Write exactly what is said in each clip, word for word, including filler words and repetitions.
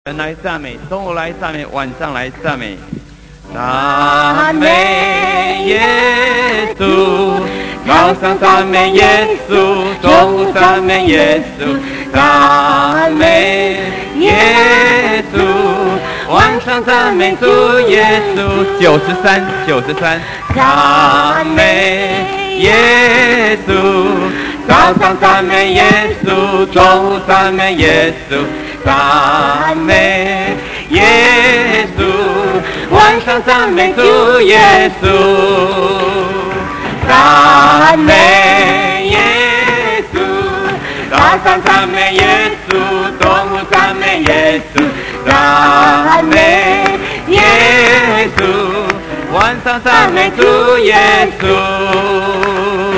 人来赞美，中午来赞美，晚上来赞美。赞美耶稣，早上赞美耶稣，中午赞美耶稣，赞美耶稣，晚上赞美主耶稣。九十三，九十三，赞美耶稣，早上赞美耶稣，中午赞美耶稣。赞美耶稣，晚上赞美主耶稣。赞美耶稣，早上赞美耶稣，中午赞美耶稣。赞美耶稣，晚上赞美主耶稣。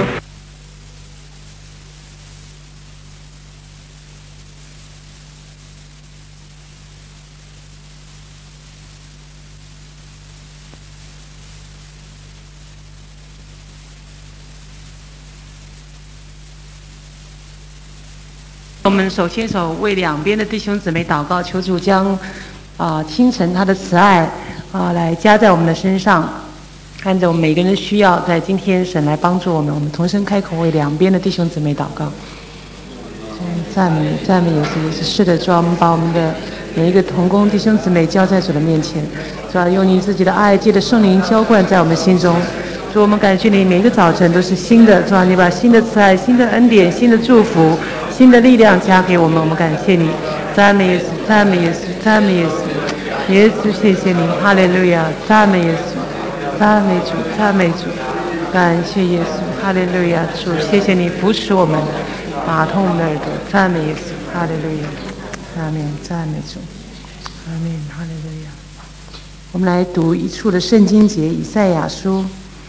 我们手牵手为两边的弟兄姊妹祷告，求主将啊、呃、清晨他的慈爱啊、呃、来加在我们的身上，按照我们每个人的需要，在今天神来帮助我们。我们同声开口为两边的弟兄姊妹祷告。赞美赞美耶稣，也是是的，主啊，我们把我们的每一个同工弟兄姊妹交在主的面前，主啊，用你自己的爱，借着圣灵浇灌在我们心中。主，我们感谢你，每一个早晨都是新的，主啊，你把新的慈爱、新的恩典、新的祝福、新的力量加给我们，我们感谢你，赞美耶稣，赞美耶稣，赞美耶稣，耶稣，谢谢你，哈利路亚，赞美耶稣，赞美主，赞美主，感谢耶稣，哈利路亚，主，谢谢你扶持我们，打通我们的耳朵，赞美耶稣，哈利路亚，阿门，赞美主，阿门，哈利路亚。我们来读一处的圣经节，以赛亚书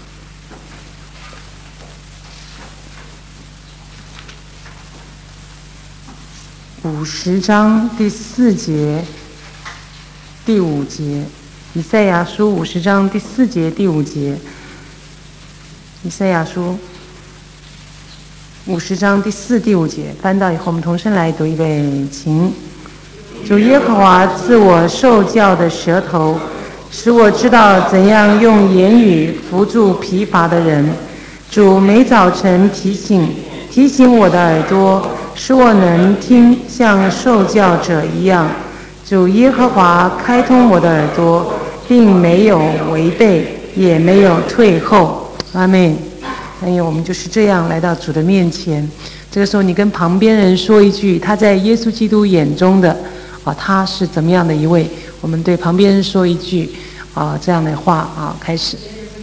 五十章第四节、第五节，以赛亚书五十章第四节、第五节，以赛亚书五十章第四、第五节，翻到以后，我们同声来读一备，请。主耶和华赐我受教的舌头，使我知道怎样用言语扶助疲乏的人。主每早晨提醒提醒我的耳朵，使我能听像受教者一样。主耶和华开通我的耳朵，并没有违背，也没有退后。阿们。还有我们就是这样来到主的面前。这个时候你跟旁边人说一句他在耶稣基督眼中的啊，他是怎么样的一位，我们对旁边人说一句啊这样的话啊，开始。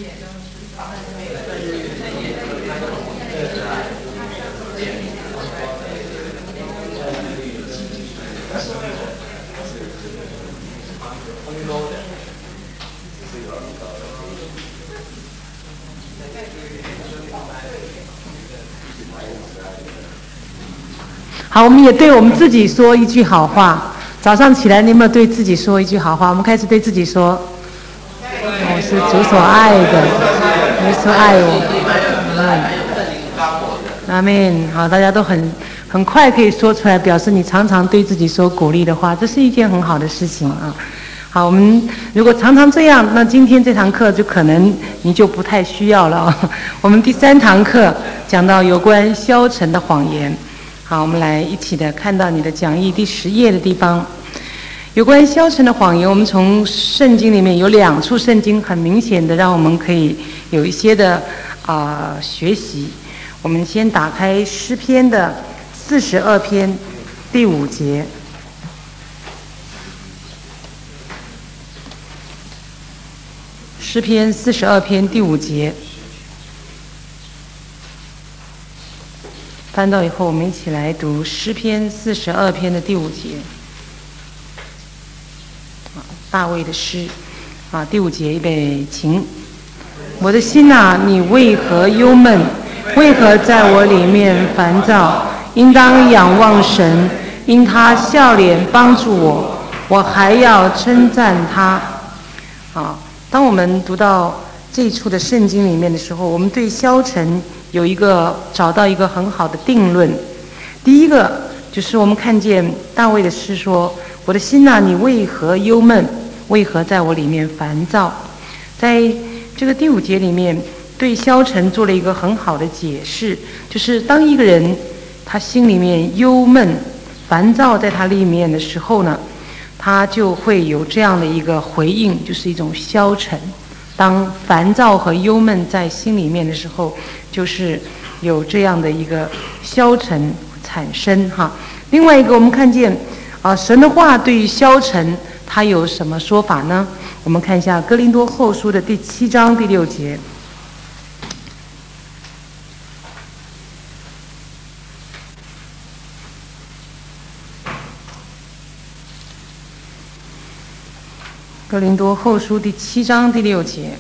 好，我们也对我们自己说一句好话。早上起来，你有没有对自己说一句好话？我们开始对自己说：“我是主所爱的，耶稣爱我。”阿们。好，大家都很很快可以说出来，表示你常常对自己说鼓励的话，这是一件很好的事情啊。好，我们如果常常这样，那今天这堂课就可能你就不太需要了啊。我们第三堂课讲到有关消沉的谎言。好，我们来一起的看到你的讲义第十页的地方，有关消沉的谎言。我们从圣经里面有两处圣经很明显的让我们可以有一些的啊、呃、学习。我们先打开诗篇的四十二篇第五节。诗篇四十二篇第五节。翻到以后，我们一起来读诗篇四十二篇的第五节。啊，大卫的诗，啊，第五节，预备，请。我的心啊，你为何忧闷？为何在我里面烦躁？应当仰望神，因他笑脸帮助我，我还要称赞他。啊，当我们读到这一处的圣经里面的时候，我们对消沉有一个找到一个很好的定论。第一个就是我们看见大卫的诗说， 我的心哪、啊，你为何忧闷？为何在我里面烦躁？在这个第五节里面，对消沉做了一个很好的解释，就是当一个人他心里面忧闷、烦躁在他里面的时候呢，他就会有这样的一个回应，就是一种消沉。当烦躁和忧闷在心里面的时候，就是有这样的一个消沉产生哈。另外一个，我们看见啊，神的话对于消沉，它有什么说法呢？我们看一下哥林多后书的第七章第六节。哥林多后书第七章第六节。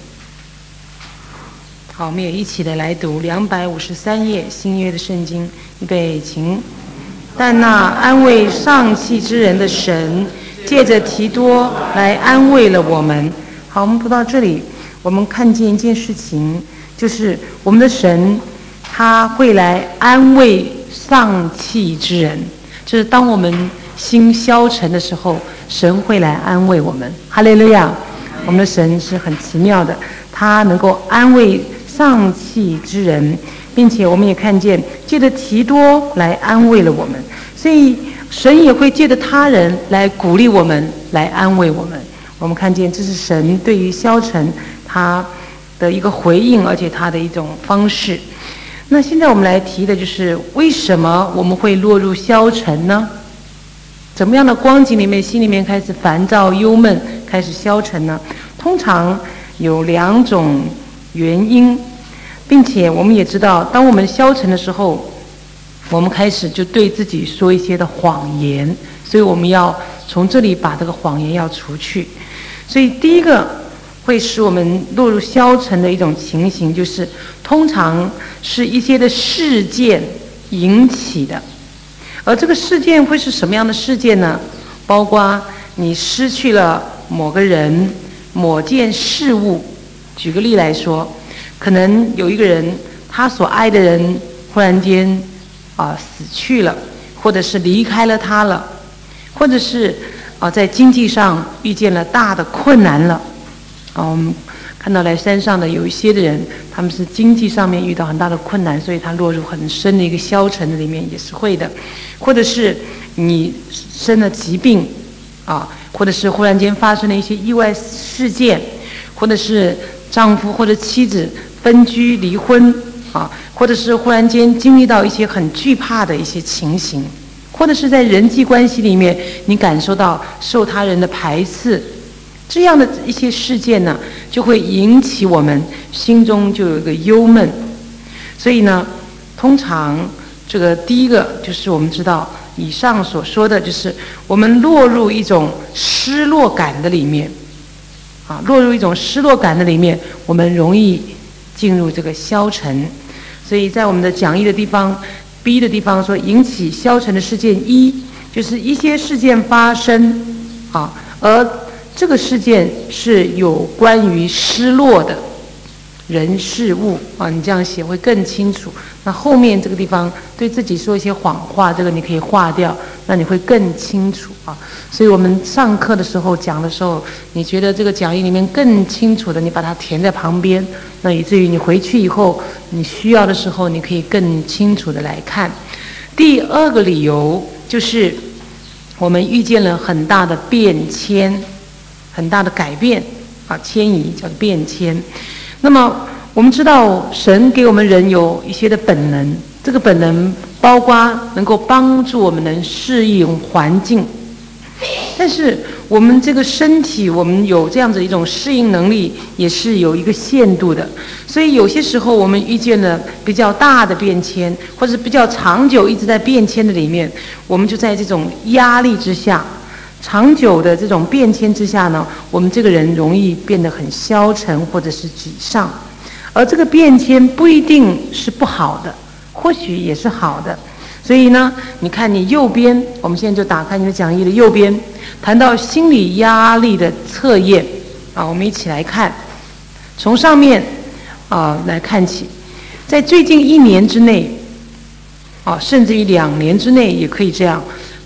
好，我们也一起的来读两百五十三页新约的圣经，预备请。但那安慰丧气之人的神，借着提多来安慰了我们。好，我们读到这里，我们看见一件事情，就是我们的神他会来安慰丧气之人，就是当我们心消沉的时候，神会来安慰我们。哈利路亚！我们的神是很奇妙的，他能够安慰丧气之人，并且我们也看见借着提多来安慰了我们，所以神也会借着他人来鼓励我们，来安慰我们。我们看见这是神对于消沉他的一个回应，而且他的一种方式。那现在我们来提的就是为什么我们会落入消沉呢？怎么样的光景里面心里面开始烦躁忧闷，开始消沉呢？通常有两种原因，并且我们也知道，当我们消沉的时候，我们开始就对自己说一些的谎言，所以我们要从这里把这个谎言要除去。所以第一个会使我们落入消沉的一种情形，就是通常是一些的事件引起的。而这个事件会是什么样的事件呢？包括你失去了某个人、某件事物。举个例来说，可能有一个人，他所爱的人忽然间啊、呃、死去了，或者是离开了他了，或者是啊、呃、在经济上遇见了大的困难了。啊，我们看到来山上的有一些的人，他们是经济上面遇到很大的困难，所以他落入很深的一个消沉的里面，也是会的。或者是你生了疾病啊，或者是忽然间发生了一些意外事件，或者是丈夫或者妻子分居离婚啊，或者是忽然间经历到一些很惧怕的一些情形，或者是在人际关系里面你感受到受他人的排斥，这样的一些事件呢，就会引起我们心中就有一个忧闷。所以呢，通常这个第一个就是我们知道以上所说的，就是我们落入一种失落感的里面啊，落入一种失落感的里面，我们容易进入这个消沉。所以在我们的讲义的地方 B 的地方说，引起消沉的事件一，就是一些事件发生啊，而这个事件是有关于失落的人事物啊，你这样写会更清楚。那后面这个地方对自己说一些谎话，这个你可以划掉，那你会更清楚啊。所以我们上课的时候讲的时候，你觉得这个讲义里面更清楚的，你把它填在旁边，那以至于你回去以后你需要的时候，你可以更清楚的来看。第二个理由就是我们遇见了很大的变迁，很大的改变啊，迁移叫变迁。那么我们知道神给我们人有一些的本能，这个本能包括能够帮助我们能适应环境，但是我们这个身体，我们有这样子一种适应能力也是有一个限度的。所以有些时候我们遇见了比较大的变迁，或者比较长久一直在变迁的里面，我们就在这种压力之下，长久的这种变迁之下呢，我们这个人容易变得很消沉或者是沮丧。而这个变迁不一定是不好的，或许也是好的。所以呢，你看你右边，我们现在就打开你的讲义的右边，谈到心理压力的测验啊，我们一起来看，从上面啊来看起，在最近一年之内啊，甚至于两年之内也可以这样，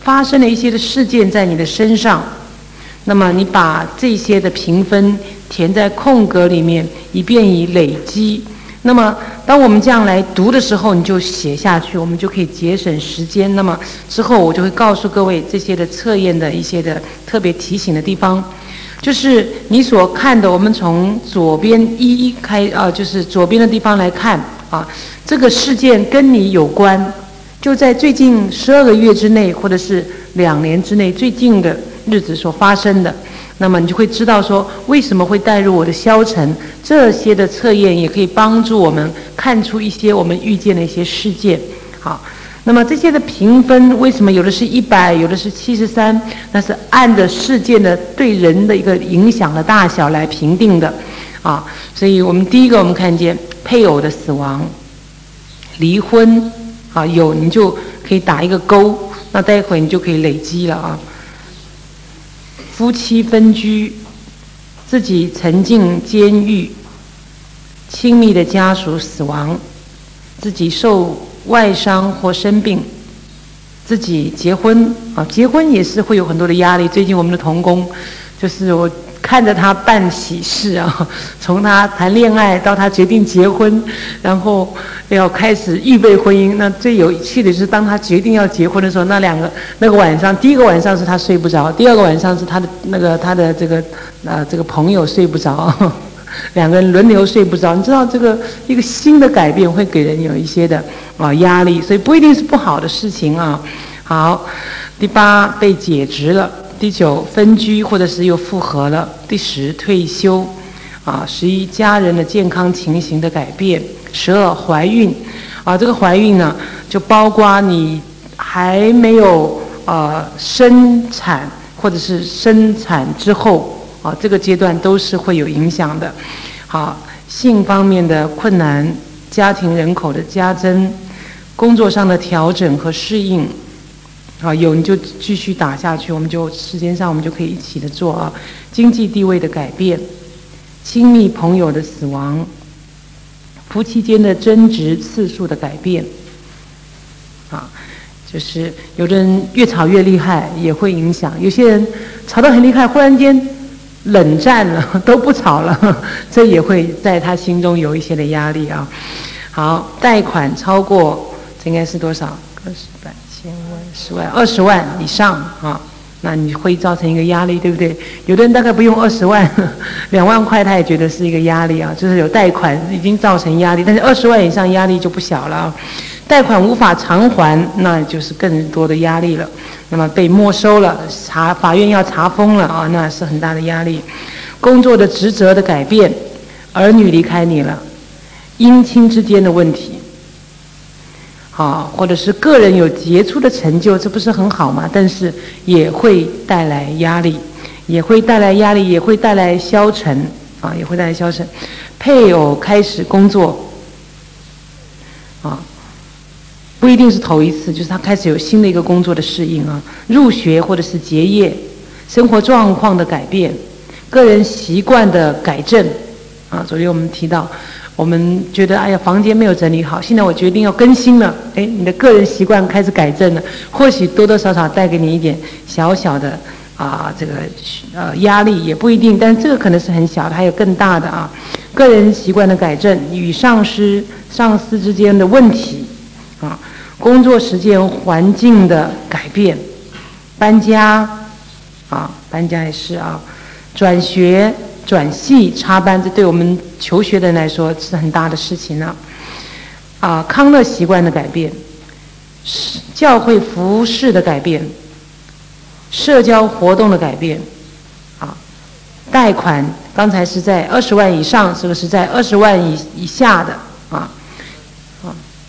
发生了一些的事件在你的身上，那么你把这些的评分填在空格里面，以便以累积。那么当我们这样来读的时候，你就写下去，我们就可以节省时间。那么之后我就会告诉各位这些的测验的一些的特别提醒的地方，就是你所看的，我们从左边一一开啊，就是左边的地方来看啊，这个事件跟你有关，就在最近十二个月之内，或者是两年之内最近的日子所发生的。那么你就会知道说为什么会带入我的消沉，这些的测验也可以帮助我们看出一些我们遇见的一些事件。好，那么这些的评分为什么有的是一百，有的是七十三，那是按着事件的对人的一个影响的大小来评定的啊。所以我们第一个我们看见配偶的死亡、离婚啊，有你就可以打一个勾，那待会你就可以累积了啊。夫妻分居，自己曾进监狱，亲密的家属死亡，自己受外伤或生病，自己结婚啊，结婚也是会有很多的压力。最近我们的同工，就是我看着他办喜事啊，从他谈恋爱到他决定结婚，然后要开始预备婚姻。那最有趣的是，当他决定要结婚的时候，那两个那个晚上，第一个晚上是他睡不着，第二个晚上是他的那个他的这个呃这个朋友睡不着，两个人轮流睡不着。你知道这个一个新的改变会给人有一些的啊压力，所以不一定是不好的事情啊。好，第八被解职了。第九分居或者是又复合了。第十退休啊。十一家人的健康情形的改变。十二怀孕啊，这个怀孕呢就包括你还没有呃生产或者是生产之后啊，这个阶段都是会有影响的。好，性方面的困难，家庭人口的加增，工作上的调整和适应。啊，有你就继续打下去，我们就时间上我们就可以一起的做啊。经济地位的改变，亲密朋友的死亡，夫妻间的争执次数的改变，啊，就是有的人越吵越厉害也会影响，有些人吵得很厉害，忽然间冷战了，都不吵了，这也会在他心中有一些的压力啊。好，贷款超过，这应该是多少？个十百。千万、十万、二十万以上啊，那你会造成一个压力，对不对？有的人大概不用二十万，两万块他也觉得是一个压力啊，就是有贷款已经造成压力，但是二十万以上压力就不小了啊。贷款无法偿还，那就是更多的压力了。那么被没收了，查法院要查封了啊，那是很大的压力。工作的职责的改变，儿女离开你了，姻亲之间的问题。啊，或者是个人有杰出的成就，这不是很好吗？但是也会带来压力，也会带来压力，也会带来消沉啊，也会带来消沉。配偶开始工作，啊，不一定是头一次，就是他开始有新的一个工作的适应啊，入学或者是结业，生活状况的改变，个人习惯的改正啊。昨天我们提到。我们觉得哎呀，房间没有整理好，现在我决定要更新了。哎，你的个人习惯开始改正了，或许多多少少带给你一点小小的啊，这个呃压力也不一定，但是这个可能是很小的，还有更大的啊。个人习惯的改正，与上司上司之间的问题啊，工作时间环境的改变，搬家啊，搬家也是啊，转学。转系插班，这对我们求学的人来说是很大的事情了。啊，康乐习惯的改变，教会服饰的改变，社交活动的改变，啊，贷款刚才是在二十万以上，这个是在二十万以以下的啊，啊，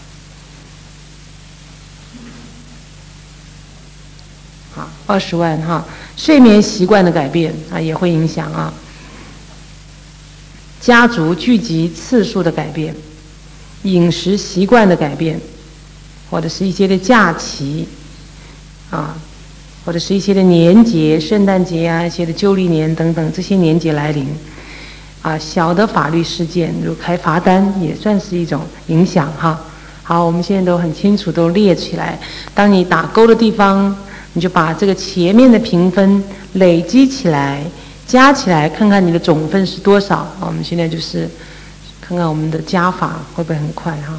好，二十万哈，睡眠习惯的改变啊也会影响啊。家族聚集次数的改变，饮食习惯的改变，或者是一些的假期啊，或者是一些的年节，圣诞节啊，一些的旧历年等等，这些年节来临啊，小的法律事件，如开罚单也算是一种影响哈。好，我们现在都很清楚，都列起来。当你打勾的地方， 你就把这个前面的评分累积起来，加起来，看看你的总分是多少。我们现在就是看看我们的加法会不会很快哈。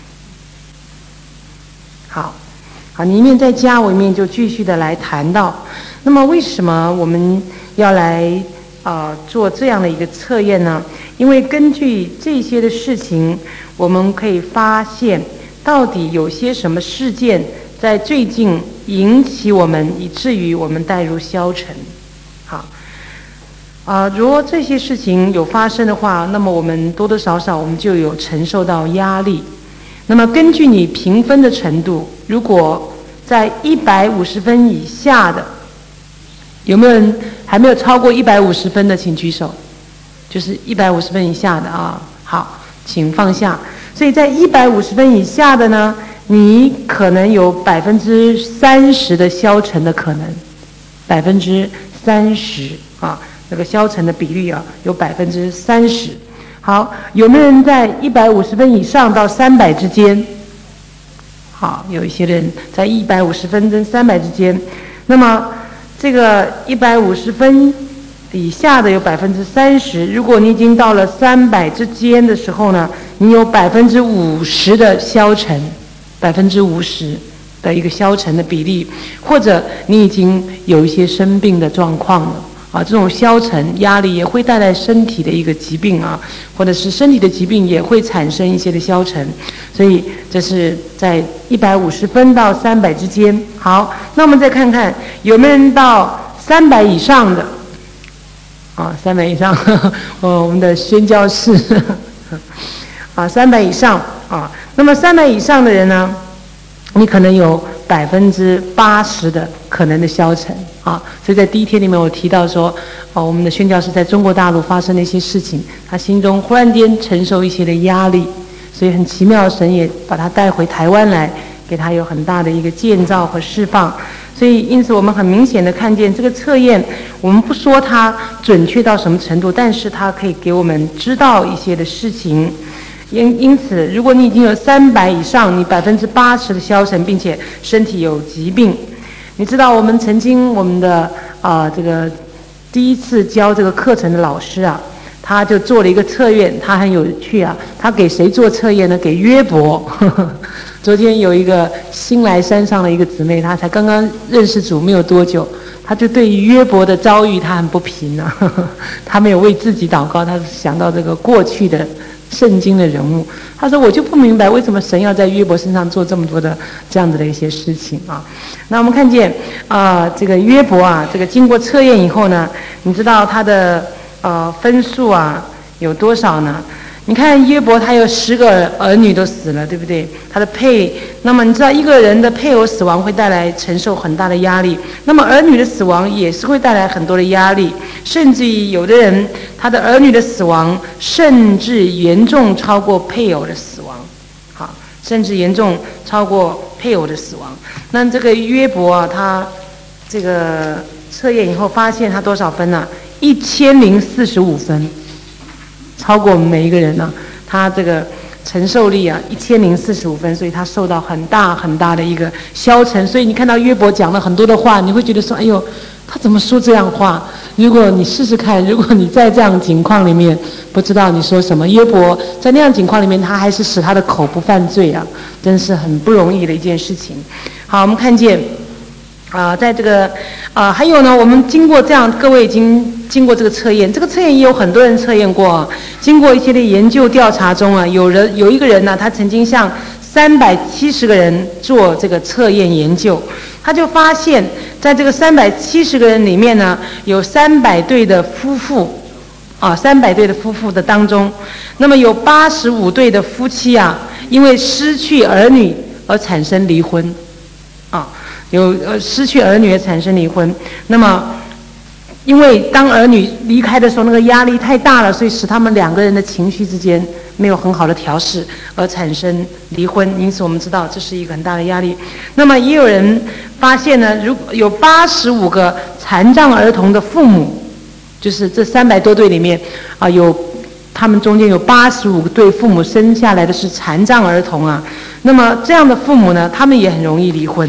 好，好，你一面再加，我一面就继续的来谈到，那么为什么我们要来呃做这样的一个测验呢？因为根据这些的事情，我们可以发现到底有些什么事件在最近引起我们，以至于我们带入消沉。好。啊、呃，如果这些事情有发生的话，那么我们多多少少我们就有承受到压力。那么根据你评分的程度，如果在一百五十分以下的，有没有人还没有超过一百五十分的，请举手。就是一百五十分以下的啊，好，请放下。所以在一百五十分以下的呢，你可能有百分之三十的消沉的可能，百分之三十啊。这个消沉的比例啊，有百分之三十。好，有没有人在一百五十分以上到三百之间？好，有一些人在一百五十分跟三百之间。那么这个一百五十分以下的有百分之三十。如果你已经到了三百之间的时候呢，你有百分之五十的消沉，百分之五十的一个消沉的比例，或者你已经有一些生病的状况了。啊，这种消沉压力也会带来身体的一个疾病啊，或者是身体的疾病也会产生一些的消沉，所以这是在一百五十分到三百之间。好，那我们再看看有没有人到三百以上的啊，三百以上，呵呵哦，我们的宣教士啊，三百以上啊，那么三百以上的人呢，你可能有百分之八十的可能的消沉啊，所以在第一天里面我提到说，哦，我们的宣教士在中国大陆发生的一些事情，他心中忽然间承受一些的压力，所以很奇妙，神也把他带回台湾来，给他有很大的一个建造和释放。所以因此我们很明显的看见这个测验，我们不说它准确到什么程度，但是它可以给我们知道一些的事情。因因此，如果你已经有三百以上，你百分之八十的消沉，并且身体有疾病，你知道我们曾经我们的啊、呃、这个第一次教这个课程的老师啊，他就做了一个测验，他很有趣啊，他给谁做测验呢？给约伯。呵呵昨天有一个新来山上的一个姊妹，她才刚刚认识主没有多久，她就对于约伯的遭遇她很不平啊，呵呵她没有为自己祷告，她想到这个过去的圣经的人物，他说我就不明白为什么神要在约伯身上做这么多的这样子的一些事情啊。那我们看见啊、呃，这个约伯啊，这个经过测验以后呢，你知道他的呃分数啊有多少呢？你看约伯他有十个儿女都死了，对不对？他的配，那么你知道一个人的配偶死亡会带来承受很大的压力，那么儿女的死亡也是会带来很多的压力，甚至于有的人他的儿女的死亡甚至严重超过配偶的死亡，好，甚至严重超过配偶的死亡。那这个约伯啊，他这个测验以后发现他多少分呢、啊？一千零四十五分。超过我们每一个人呢、啊，他这个承受力啊，一千零四十五分，所以他受到很大很大的一个消沉。所以你看到约伯讲了很多的话，你会觉得说，哎呦，他怎么说这样话？如果你试试看，如果你在这样情况里面，不知道你说什么。约伯在那样情况里面，他还是使他的口不犯罪啊，真是很不容易的一件事情。好，我们看见。啊、呃，在这个啊、呃，还有呢，我们经过这样，各位已经经过这个测验，这个测验也有很多人测验过。经过一些的研究调查中啊，有人有一个人呢，他曾经向三百七十个人做这个测验研究，他就发现，在这个三百七十个人里面呢，有三百对的夫妇，啊，三百对的夫妇的当中，那么有八十五对的夫妻啊，因为失去儿女而产生离婚，啊。有呃失去儿女而产生离婚，那么因为当儿女离开的时候，那个压力太大了，所以使他们两个人的情绪之间没有很好的调试，而产生离婚。因此我们知道这是一个很大的压力。那么也有人发现呢，如果有八十五个残障儿童的父母，就是这三百多对里面啊、呃，有他们中间有八十五对父母生下来的是残障儿童啊。那么这样的父母呢，他们也很容易离婚。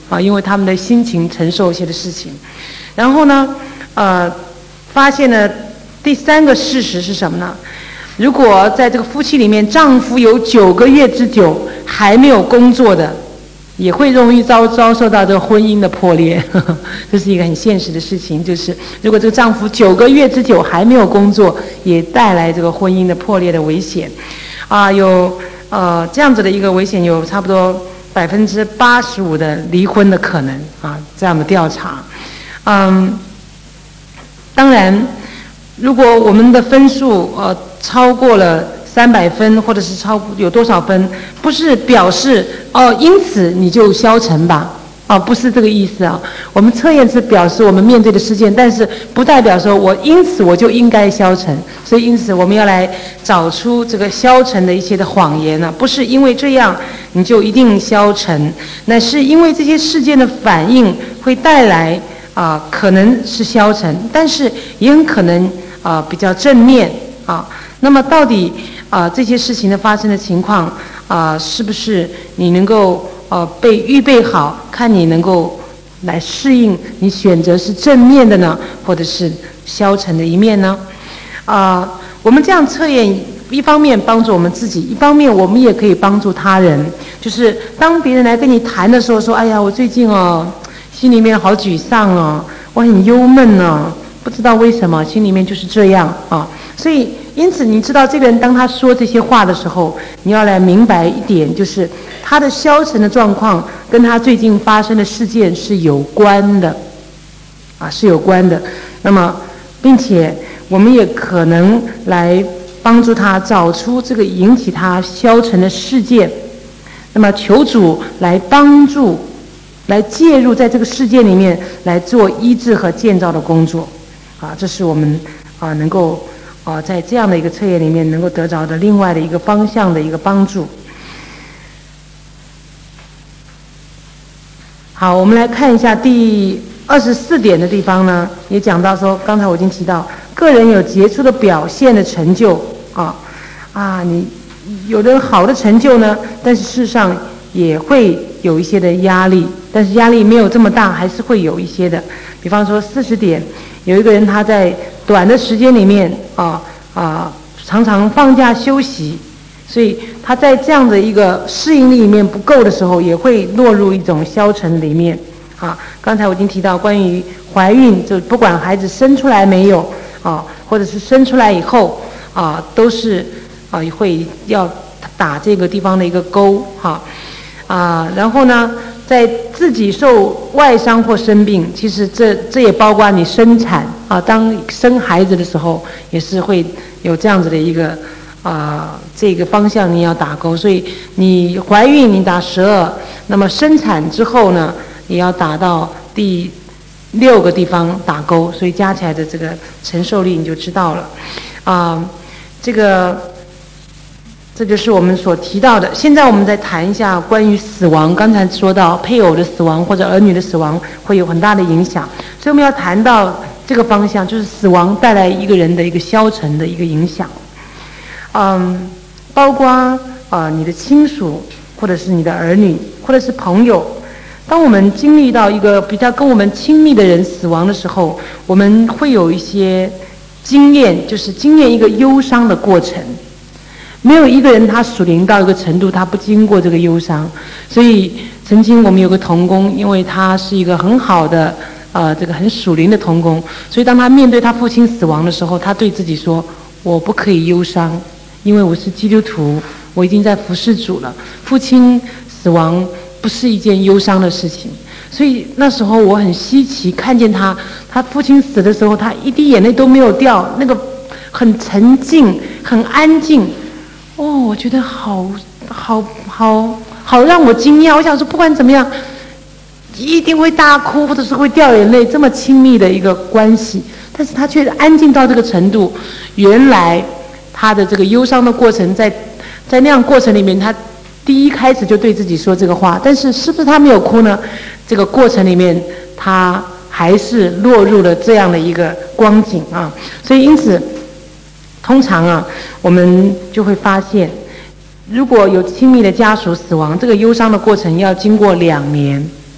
啊，因为他们的心情承受一些的事情。然后呢，呃，发现呢第三个事实是什么呢？如果在这个夫妻里面，丈夫有九个月之久还没有工作的，也会容易遭遭受到这个婚姻的破裂。呵呵，这是一个很现实的事情，就是如果这个丈夫九个月之久还没有工作，也带来这个婚姻的破裂的危险。啊，有呃这样子的一个危险，有差不多百分之八十五的离婚的可能啊，这样的调查。嗯，当然，如果我们的分数呃超过了三百分，或者是超有多少分，不是表示哦，因此你就消沉吧，哦，不是这个意思啊。我们测验是表示我们面对的事件，但是不代表说我因此我就应该消沉。所以因此我们要来找出这个消沉的一些的谎言呢、啊，不是因为这样你就一定消沉，那是因为这些事件的反应会带来啊、呃，可能是消沉，但是也很可能啊、呃、比较正面啊。那么到底啊、呃、这些事情的发生的情况啊、呃，是不是你能够呃被预备好，看你能够来适应，你选择是正面的呢，或者是消沉的一面呢？啊、呃，我们这样测验，一方面帮助我们自己，一方面我们也可以帮助他人。就是当别人来跟你谈的时候，说：“哎呀，我最近哦，心里面好沮丧哦，我很忧闷哦，不知道为什么，心里面就是这样啊。”所以，因此你知道，这个人当他说这些话的时候，你要来明白一点，就是他的消沉的状况跟他最近发生的事件是有关的，啊，是有关的。那么，并且我们也可能来帮助他找出这个引起他消沉的事件，那么求主来帮助，来介入在这个事件里面来做医治和建造的工作，啊，这是我们啊能够啊在这样的一个测验里面能够得着的另外的一个方向的一个帮助。好，我们来看一下第二十四点的地方呢，也讲到说，刚才我已经提到，个人有杰出的表现的成就啊啊，你有的好的成就呢，但是事实上也会有一些的压力，但是压力没有这么大，还是会有一些的。比方说四十点，有一个人他在短的时间里面啊啊，常常放假休息，所以他在这样的一个适应力里面不够的时候，也会落入一种消沉里面。啊，刚才我已经提到关于怀孕，就不管孩子生出来没有啊，或者是生出来以后啊，都是啊会要打这个地方的一个勾哈啊，然后呢，在自己受外伤或生病，其实这这也包括你生产啊，当生孩子的时候也是会有这样子的一个啊这个方向你要打勾，所以你怀孕你打十二，那么生产之后呢？也要打到第六个地方打勾，所以加起来的这个承受力你就知道了。啊、呃，这个这就是我们所提到的。现在我们再谈一下关于死亡。刚才说到配偶的死亡或者儿女的死亡会有很大的影响，所以我们要谈到这个方向，就是死亡带来一个人的一个消沉的一个影响。嗯，包括啊、呃、你的亲属，或者是你的儿女，或者是朋友。当我们经历到一个比较跟我们亲密的人死亡的时候，我们会有一些经验，就是经验一个忧伤的过程。没有一个人他属灵到一个程度，他不经过这个忧伤。所以曾经我们有个同工，因为他是一个很好的呃这个很属灵的同工，所以当他面对他父亲死亡的时候，他对自己说：我不可以忧伤，因为我是基督徒，我已经在服侍主了。父亲死亡不是一件忧伤的事情，所以那时候我很稀奇，看见他，他父亲死的时候，他一滴眼泪都没有掉，那个很沉静，很安静。哦，我觉得好好好好让我惊讶。我想说，不管怎么样，一定会大哭，或者是会掉眼泪，这么亲密的一个关系，但是他却安静到这个程度。原来他的这个忧伤的过程，在在那样过程里面，他第一开始就对自己说这个话，但是是不是他没有哭呢？这个过程里面，他还是落入了这样的一个光景啊。所以因此，通常啊，我们就会发现，如果有亲密的家属死亡，这个忧伤的过程要经过两年，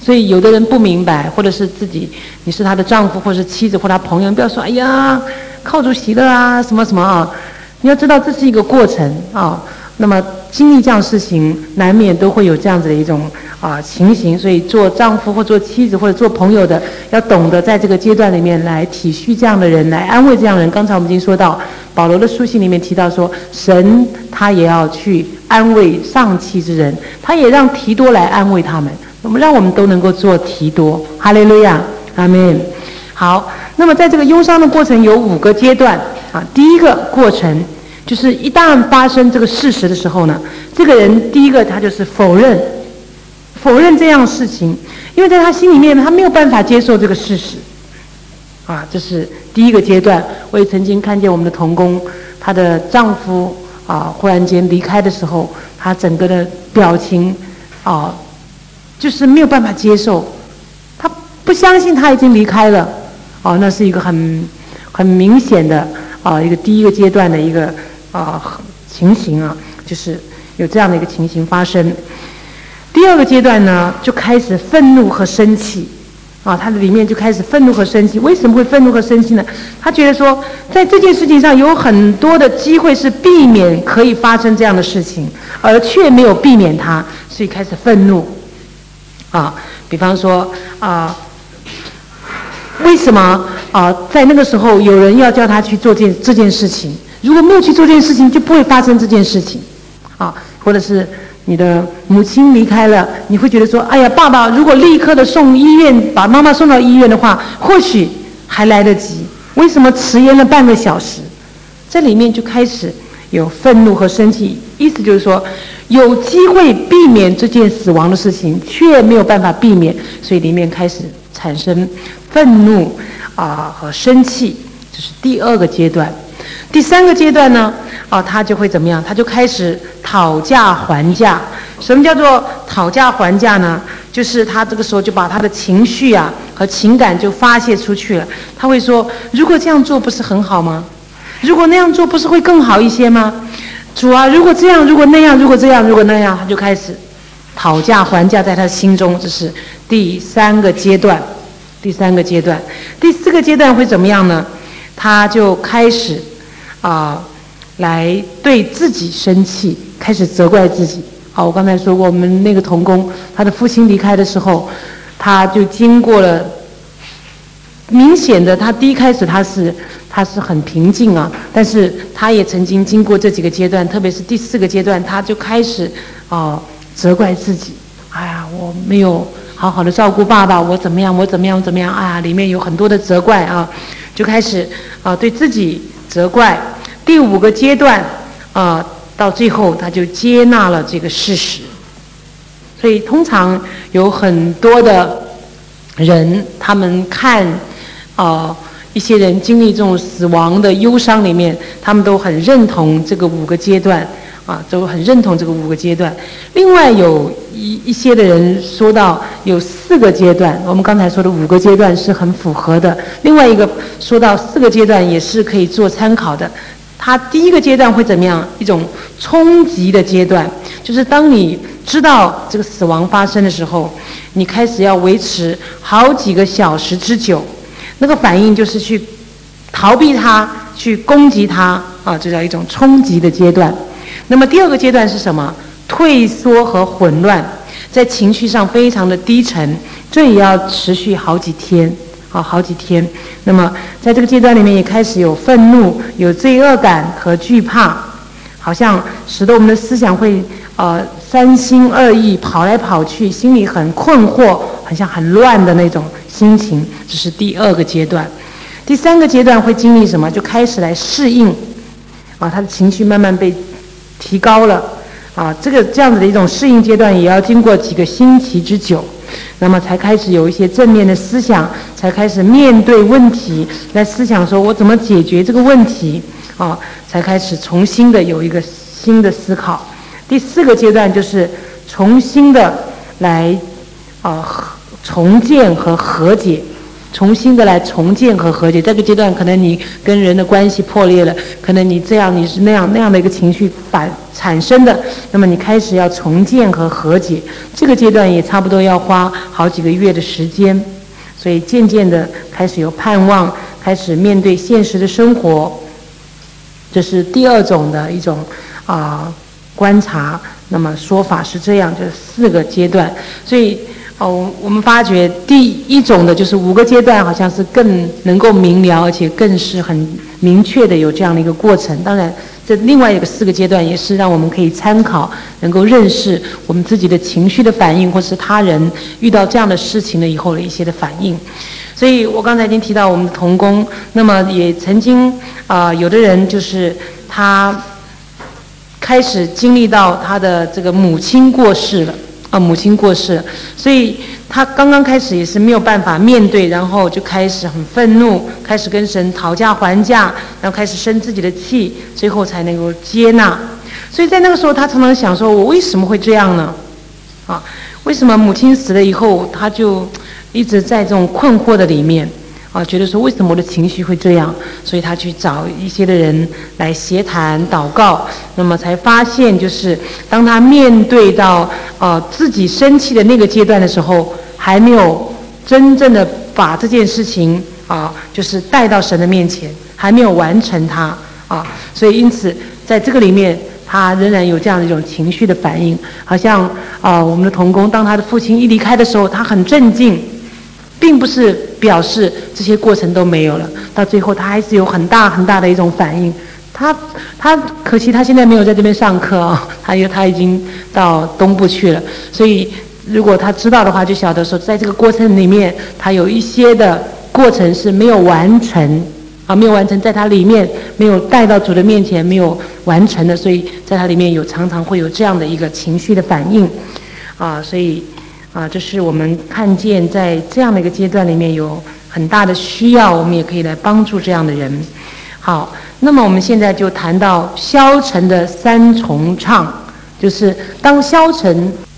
所以有的人不明白，或者是自己你是他的丈夫，或者是妻子，或他朋友，你不要说哎呀靠主喜乐啊什么什么啊，你要知道这是一个过程啊。那么经历这样的事情，难免都会有这样子的一种啊情形，所以做丈夫或做妻子或者做朋友的，要懂得在这个阶段里面来体恤这样的人，来安慰这样的人。刚才我们已经说到，保罗的书信里面提到说，神他也要去安慰丧气之人，他也让提多来安慰他们，我们让我们都能够做提多。哈利路亚，阿们。好，那么在这个忧伤的过程有五个阶段啊。第一个过程就是一旦发生这个事实的时候呢，这个人第一个他就是否认，否认这样的事情，因为在他心里面他没有办法接受这个事实，啊，这是第一个阶段。我也曾经看见我们的同工，她的丈夫啊忽然间离开的时候，她整个的表情啊就是没有办法接受，她不相信他已经离开了，哦、啊，那是一个很很明显的啊一个第一个阶段的一个。啊，情形啊，就是有这样的一个情形发生。第二个阶段呢，就开始愤怒和生气，啊，他的里面就开始愤怒和生气。为什么会愤怒和生气呢？他觉得说，在这件事情上有很多的机会是避免可以发生这样的事情，而却没有避免它，所以开始愤怒。啊，比方说啊，为什么啊，在那个时候有人要叫他去做件这件事情？如果没有去做这件事情，就不会发生这件事情，啊，或者是你的母亲离开了，你会觉得说，哎呀，爸爸如果立刻的送医院，把妈妈送到医院的话，或许还来得及。为什么迟延了半个小时？这里面就开始有愤怒和生气，意思就是说，有机会避免这件死亡的事情，却没有办法避免，所以里面开始产生愤怒啊和生气，这是第二个阶段。第三个阶段呢，啊，他就会怎么样？他就开始讨价还价。什么叫做讨价还价呢？就是他这个时候就把他的情绪啊和情感就发泄出去了。他会说：如果这样做不是很好吗？如果那样做不是会更好一些吗？主啊，如果这样，如果那样，如果这样，如果那样，他就开始讨价还价，在他心中。这是第三个阶段。第三个阶段，第四个阶段会怎么样呢？他就开始。啊，来对自己生气，开始责怪自己。好，我刚才说过，我们那个同工，他的父亲离开的时候，他就经过了明显的，他第一开始他是他是很平静啊，但是他也曾经经过这几个阶段，特别是第四个阶段，他就开始啊责怪自己。哎呀，我没有好好的照顾爸爸，我怎么样，我怎么样，我怎么样？哎呀，里面有很多的责怪啊，就开始啊对自己责怪。第五个阶段，啊、呃，到最后他就接纳了这个事实。所以通常有很多的人，他们看，呃，一些人经历这种死亡的忧伤里面，他们都很认同这个五个阶段，啊，都很认同这个五个阶段。另外有一一些的人说到有四个阶段，我们刚才说的五个阶段是很符合的。另外一个说到四个阶段也是可以做参考的。他第一个阶段会怎么样？一种冲击的阶段，就是当你知道这个死亡发生的时候，你开始要维持好几个小时之久，那个反应就是去逃避它，去攻击它啊，这叫一种冲击的阶段。那么第二个阶段是什么？退缩和混乱，在情绪上非常的低沉，这也要持续好几天。好好几天，那么在这个阶段里面也开始有愤怒、有罪恶感和惧怕，好像使得我们的思想会呃三心二意，跑来跑去，心里很困惑，好像很乱的那种心情。这是第二个阶段。第三个阶段会经历什么？就开始来适应，啊，他的情绪慢慢被提高了，啊，这个这样子的一种适应阶段也要经过几个星期之久。那么才开始有一些正面的思想，才开始面对问题，来思想说我怎么解决这个问题啊，才开始重新的有一个新的思考。第四个阶段就是重新的来啊重建和和解重新的来重建和和解。这个阶段可能你跟人的关系破裂了，可能你这样你是那样那样的一个情绪反产生的，那么你开始要重建和和解，这个阶段也差不多要花好几个月的时间。所以渐渐的开始有盼望，开始面对现实的生活，这是第二种的一种啊、呃、观察。那么说法是这样，就是四个阶段。所以哦，我们发觉第一种的就是五个阶段，好像是更能够明了，而且更是很明确的有这样的一个过程。当然，这另外一个四个阶段也是让我们可以参考，能够认识我们自己的情绪的反应，或是他人遇到这样的事情了以后的一些的反应。所以我刚才已经提到我们的同工，那么也曾经啊、呃，有的人就是他开始经历到他的这个母亲过世了啊，母亲过世了，所以他刚刚开始也是没有办法面对，然后就开始很愤怒，开始跟神讨价还价，然后开始生自己的气，最后才能够接纳。所以在那个时候，他常常想说：我为什么会这样呢？啊，为什么母亲死了以后，他就一直在这种困惑的里面？啊，觉得说为什么我的情绪会这样，所以他去找一些的人来协谈祷告，那么才发现，就是当他面对到呃自己生气的那个阶段的时候，还没有真正的把这件事情啊、呃，就是带到神的面前，还没有完成它啊，所以因此在这个里面，他仍然有这样的一种情绪的反应，好像啊、呃、我们的同工，当他的父亲一离开的时候，他很镇静。并不是表示这些过程都没有了，到最后他还是有很大很大的一种反应。他他可惜他现在没有在这边上课啊、哦，他因为他已经到东部去了，所以如果他知道的话，就晓得说，在这个过程里面，他有一些的过程是没有完成啊，没有完成，在他里面没有带到主的面前，没有完成的，所以在他里面有常常会有这样的一个情绪的反应啊，所以。啊，这是我们看见在这样的一个阶段里面有很大的需要，我们也可以来帮助这样的人。好，那么我们现在就谈到消沉的三重唱，就是当消沉